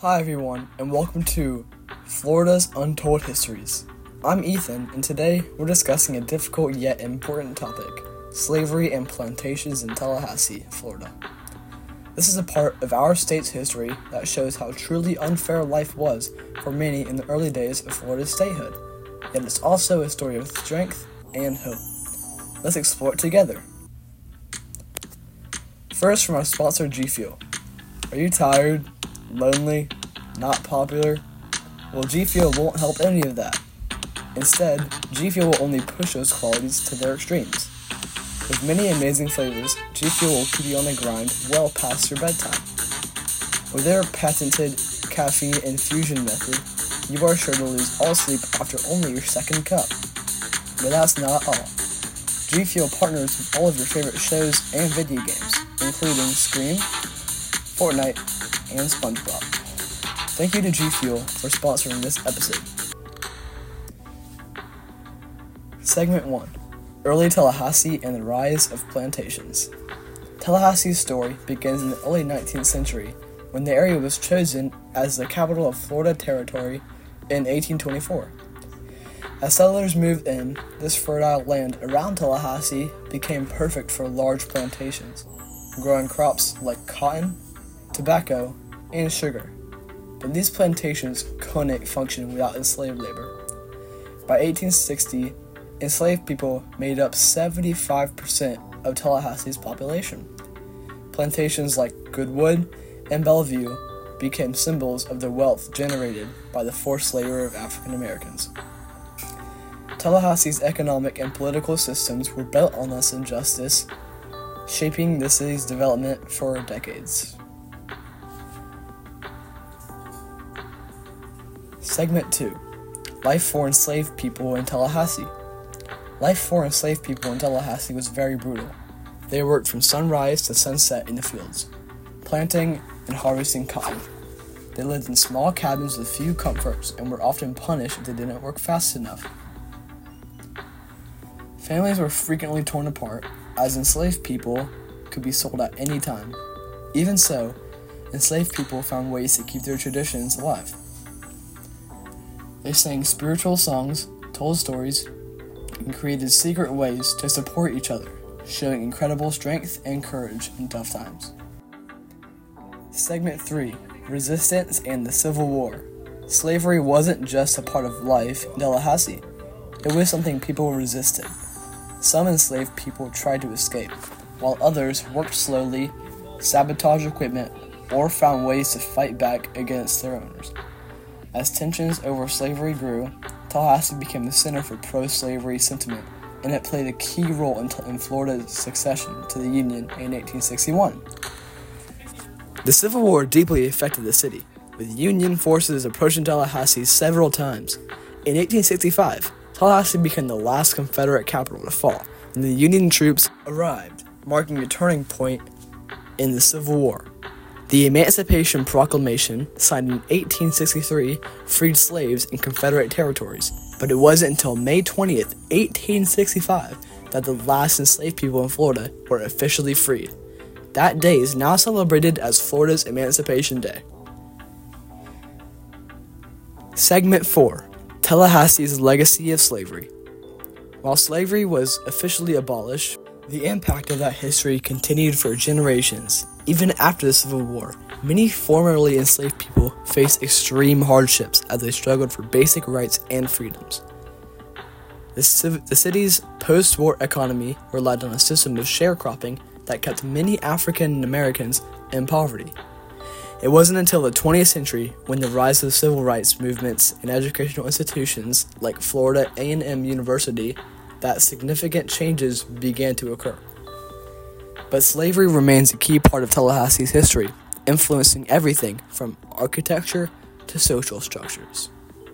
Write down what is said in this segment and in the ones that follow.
Hi everyone, and welcome to Florida's Untold Histories. I'm Ethan, and today we're discussing a difficult yet important topic, slavery and plantations in Tallahassee, Florida. This is a part of our state's history that shows how truly unfair life was for many in the early days of Florida's statehood, yet it's also a story of strength and hope. Let's explore it together. First, from our sponsor G Fuel. Are you tired? Lonely? Not popular? Well, G Fuel won't help any of that. Instead, G Fuel will only push those qualities to their extremes. With many amazing flavors, G Fuel will keep you on the grind well past your bedtime. With their patented caffeine infusion method, you are sure to lose all sleep after only your second cup. But that's not all. G Fuel partners with all of your favorite shows and video games, including Scream, Fortnite, and SpongeBob. Thank you to G Fuel for sponsoring this episode. Segment 1. Early Tallahassee and the Rise of Plantations. Tallahassee's story begins in the early 19th century when the area was chosen as the capital of Florida Territory in 1824. As settlers moved in, this fertile land around Tallahassee became perfect for large plantations, growing crops like cotton, tobacco, and sugar. But these plantations couldn't function without enslaved labor. By 1860, enslaved people made up 75% of Tallahassee's population. Plantations like Goodwood and Bellevue became symbols of the wealth generated by the forced labor of African Americans. Tallahassee's economic and political systems were built on this injustice, shaping the city's development for decades. Segment 2. Life for enslaved people in Tallahassee. Life for enslaved people in Tallahassee was very brutal. They worked from sunrise to sunset in the fields, planting and harvesting cotton. They lived in small cabins with few comforts and were often punished if they didn't work fast enough. Families were frequently torn apart, as enslaved people could be sold at any time. Even so, enslaved people found ways to keep their traditions alive. They sang spiritual songs, told stories, and created secret ways to support each other, showing incredible strength and courage in tough times. Segment 3. Resistance and the Civil War. Slavery wasn't just a part of life in Tallahassee. It was something people resisted. Some enslaved people tried to escape, while others worked slowly, sabotaged equipment, or found ways to fight back against their owners. As tensions over slavery grew, Tallahassee became the center for pro-slavery sentiment, and it played a key role in Florida's succession to the Union in 1861. The Civil War deeply affected the city, with Union forces approaching Tallahassee several times. In 1865, Tallahassee became the last Confederate capital to fall, and the Union troops arrived, marking a turning point in the Civil War. The Emancipation Proclamation, signed in 1863, freed slaves in Confederate territories, but it wasn't until May 20th, 1865, that the last enslaved people in Florida were officially freed. That day is now celebrated as Florida's Emancipation Day. Segment 4. Tallahassee's Legacy of Slavery. While slavery was officially abolished, the impact of that history continued for generations. Even after the Civil War, many formerly enslaved people faced extreme hardships as they struggled for basic rights and freedoms. The city's post-war economy relied on a system of sharecropping that kept many African Americans in poverty. It wasn't until the 20th century, when the rise of civil rights movements and educational institutions like Florida A&M University, that significant changes began to occur. But slavery remains a key part of Tallahassee's history, influencing everything from architecture to social structures.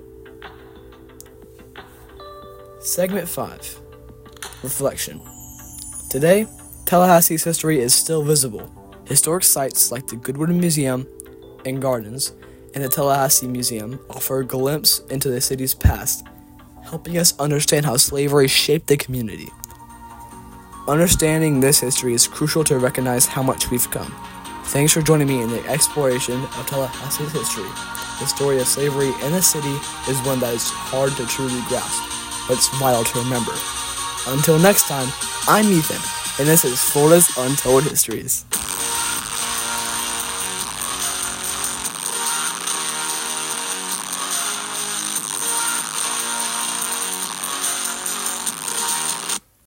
Segment 5. Reflection. Today, Tallahassee's history is still visible. Historic sites like the Goodwood Museum and Gardens and the Tallahassee Museum offer a glimpse into the city's past, helping us understand how slavery shaped the community. Understanding this history is crucial to recognize how much we've come. Thanks for joining me in the exploration of Tallahassee's history. The story of slavery in the city is one that is hard to truly grasp, but it's vital to remember. Until next time, I'm Ethan, and this is Florida's Untold Histories.